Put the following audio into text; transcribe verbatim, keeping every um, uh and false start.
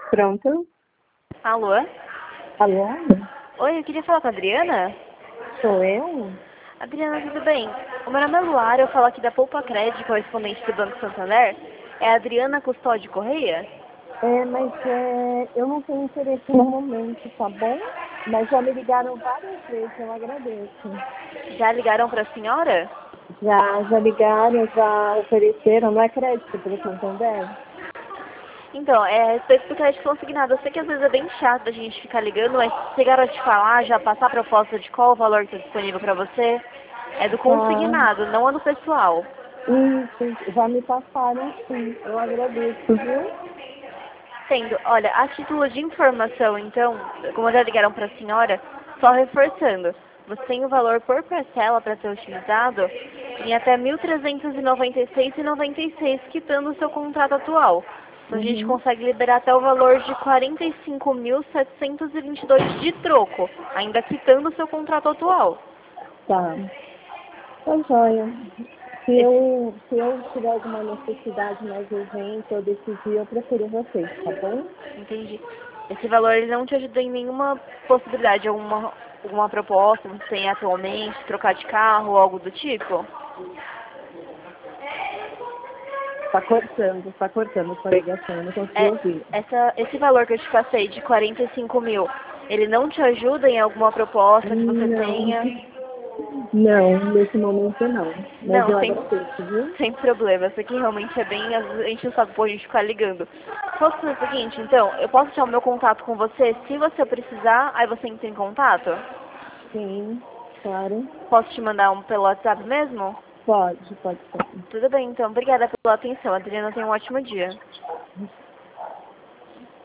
Pronto? Alô? Alô? Oi, eu queria falar com a Adriana. Sou eu? Adriana, tudo bem? O meu nome é Luara, eu falo aqui da Poupa Crédito, correspondente do Banco Santander. É a Adriana Custódio Correia? É, mas é, eu não tenho interesse no momento, tá bom? Mas já me ligaram várias vezes, eu agradeço. Já ligaram para a senhora? Já, já ligaram, já ofereceram, não é crédito pelo Santander? Então, é a respeito do crédito consignado. Eu sei que às vezes é bem chato a gente ficar ligando, mas chegaram a te falar, já passar a proposta de qual o valor que está disponível para você? É do Ah, consignado, não é do pessoal. isso, já me passaram sim, eu agradeço, viu? Sendo, olha, a título de informação, então, como já ligaram para a senhora, só reforçando, você tem o valor por parcela para ser utilizado em até mil trezentos e noventa e seis reais e noventa e seis centavos, quitando o seu contrato atual. Então a gente Uhum, consegue liberar até o valor de quarenta e cinco mil setecentos e vinte e dois reais de troco, ainda quitando o seu contrato atual. tá. Tá joia. Se Esse, eu, se eu tiver alguma necessidade mais urgente, eu decidir, eu procuro vocês, tá bom? entendi. Esse valor ele não te ajuda em nenhuma possibilidade, alguma, alguma proposta que você tem atualmente, trocar de carro ou algo do tipo? Tá cortando, tá cortando sua ligação, eu não consegui É, ouvir. essa, esse valor que eu te passei de quarenta e cinco mil, ele não te ajuda em alguma proposta que você Não, tenha? não, nesse momento não. Mas Não, eu sem, agradeço, viu? sem problema. Isso aqui realmente é bem... A gente não sabe por a gente ficar ligando. Posso fazer o seguinte, então? Eu posso deixar o meu contato com você? Se você precisar, aí você entra em contato? Sim, claro. Posso te mandar um pelo WhatsApp mesmo? Pode, pode ser. Tudo bem, então. Obrigada pela atenção. Adriana, tenha um ótimo dia.